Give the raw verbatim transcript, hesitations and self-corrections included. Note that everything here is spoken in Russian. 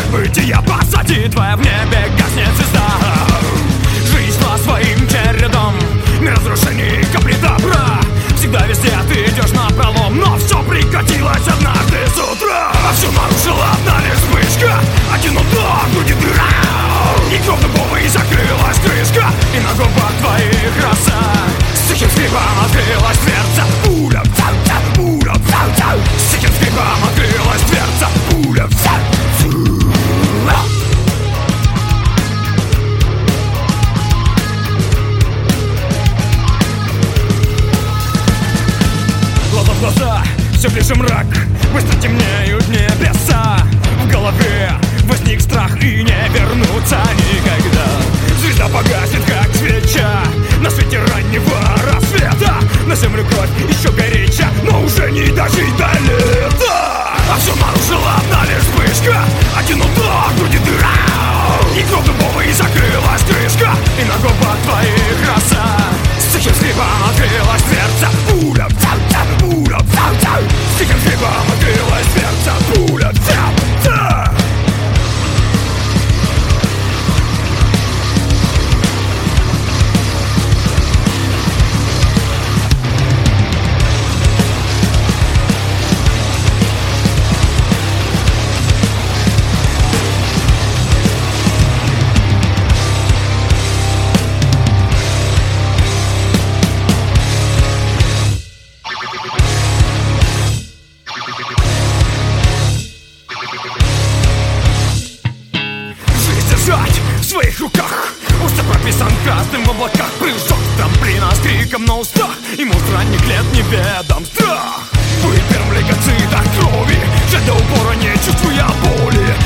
бытия позади, твоя в небе гаснет звезда. Жизнь шла своим чередом, мир разрушений, капли добра. Всегда везде ты идешь напролом, но все прекратилось однажды с утра. А все нарушила одна лишь вспышка, один удар, в груди дыра. И кровь дубовой закрылась крышка, и на губах твоих роса. С тихим скрипом открылась дверца, пуля, пуля, пуля, пуля. С тихим скрипом открылась дверца, пуля, пуля. Глаза в глаза, все ближе мрак, быстро темнеют небеса. В голове возник страх, и не вернуться никогда. Звезда погаснет, как свеча на свете раннего рассвета. На землю кровь еще горяча, но уже не дожить до лета. А все нарушила одна лишь вспышка, один удар, в груди дыра. И кровь дубовой закрылась крышка, и на губах твоих роса. С тихим скрипом открылась дверца, пуля, пуля, пуля, пуля. С тихим скрипом открылась дверца, пуля, пуля. В своих руках устав прописан красным в облаках. Прыжок трамплина с криком на устах, ему с ранних лет неведом страх. Быть первым лейкоцитах крови, жаль до упора не чувствуя боли.